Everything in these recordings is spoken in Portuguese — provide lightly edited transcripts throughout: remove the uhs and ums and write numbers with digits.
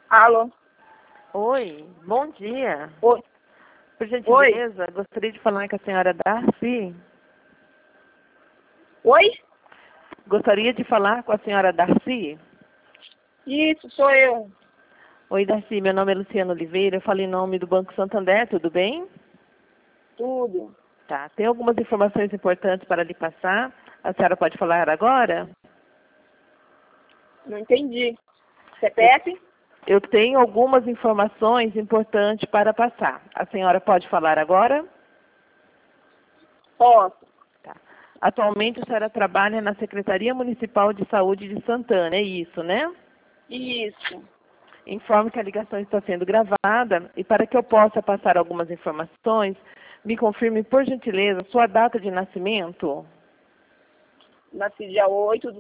Alô? Oi, bom dia. Oi. Por gentileza, gostaria de falar com a senhora Darcy. Oi? Gostaria de falar com a senhora Darcy. Isso, sou eu. Oi, Darcy, meu nome é Luciana Oliveira, eu falo em nome do Banco Santander, tudo bem? Tudo. Tá, tem algumas informações importantes para lhe passar. A senhora pode falar agora? Não entendi. CPF? Eu tenho algumas informações importantes para passar. A senhora pode falar agora? Posso. Tá. Atualmente a senhora trabalha na Secretaria Municipal de Saúde de Santana, é isso, né? Isso. Informo que a ligação está sendo gravada e para que eu possa passar algumas informações, me confirme, por gentileza, sua data de nascimento. Nasci dia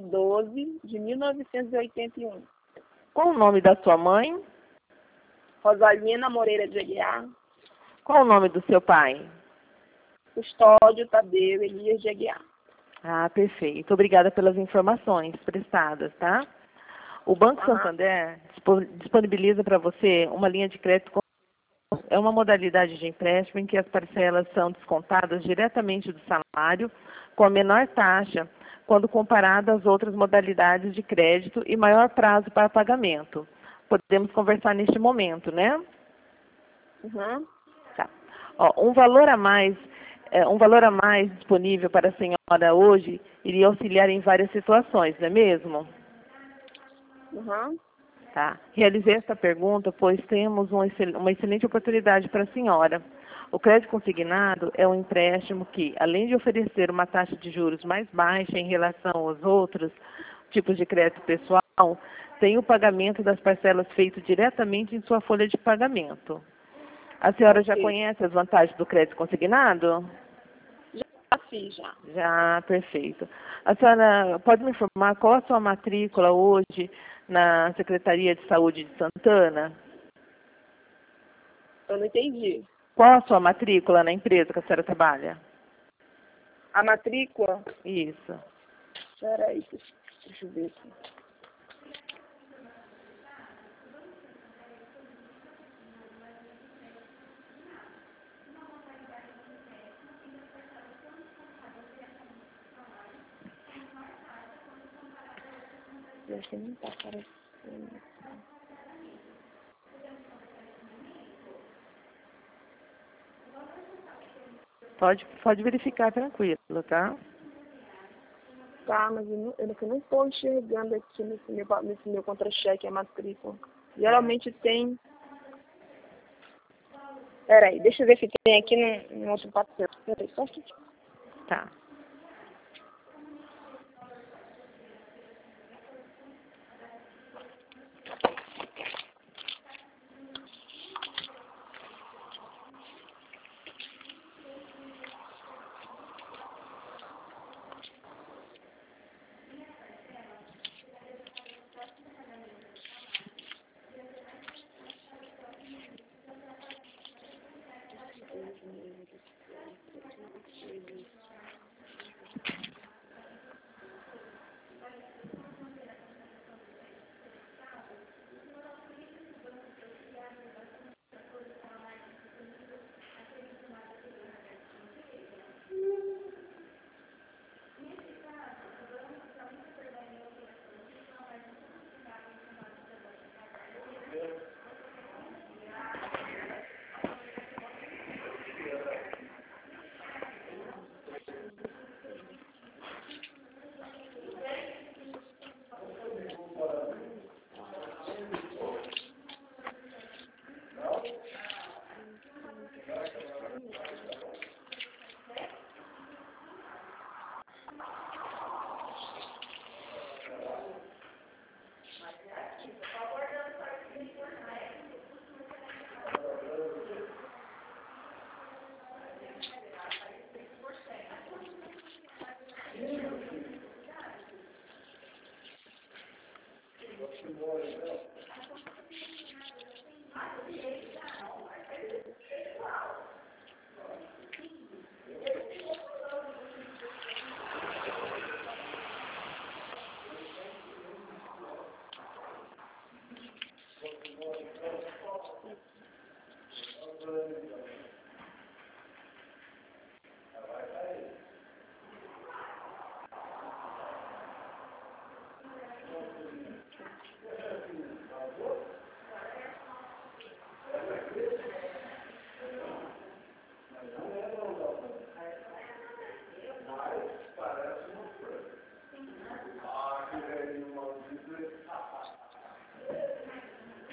8/12/1981. Qual o nome da sua mãe? Rosalina Moreira de Aguiar. Qual o nome do seu pai? Custódio Tadeu Elias de Aguiar. Ah, perfeito. Obrigada pelas informações prestadas, tá? O Banco Santander disponibiliza para você uma linha de crédito. É uma modalidade de empréstimo em que as parcelas são descontadas diretamente do salário com a menor taxa quando comparada às outras modalidades de crédito e maior prazo para pagamento. Podemos conversar neste momento, né? Uhum. Tá. Ó, um valor a mais disponível para a senhora hoje iria auxiliar em várias situações, não é mesmo? Uhum. Tá. Realizei esta pergunta, pois temos uma excelente oportunidade para a senhora. O crédito consignado é um empréstimo que, além de oferecer uma taxa de juros mais baixa em relação aos outros tipos de crédito pessoal, tem o pagamento das parcelas feito diretamente em sua folha de pagamento. A senhora já Ok. conhece as vantagens do crédito consignado? Já fiz, já. Já, perfeito. A senhora pode me informar qual a sua matrícula hoje na Secretaria de Saúde de Santana? Eu não entendi. Qual a sua matrícula na empresa que a senhora trabalha? A matrícula? Isso. Peraí, deixa eu ver aqui. Acho que não tá aparecendo. Pode verificar tranquilo, tá? Tá, mas eu não estou enxergando aqui nesse meu contra-cheque a matrícula. Geralmente tem. Peraí, deixa eu ver se tem aqui no outro papel. Peraí, só aqui. Tá.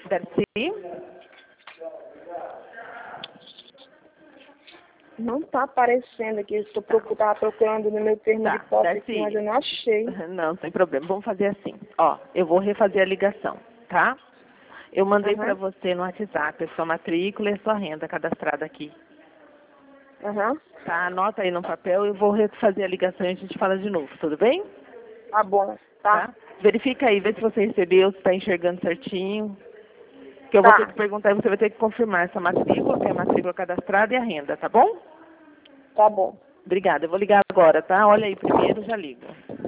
Darcy? Não tá aparecendo aqui. Estou tava procurando no meu termo Tá, de posse Darcy. aqui, mas eu não achei. Não, sem problema. Vamos fazer assim. Ó, eu vou refazer a ligação, tá? Eu mandei para você no WhatsApp a sua matrícula e a sua renda cadastrada aqui. Aham. Tá? Anota aí no papel, eu vou refazer a ligação e a gente fala de novo, tudo bem? Tá bom. Tá. Verifica aí, vê se você recebeu, se está enxergando certinho. Que eu vou ter que perguntar e você vai ter que confirmar essa matrícula, tem a matrícula cadastrada e a renda, tá bom? Tá bom. Obrigada, eu vou ligar agora, tá? Olha aí primeiro, já ligo.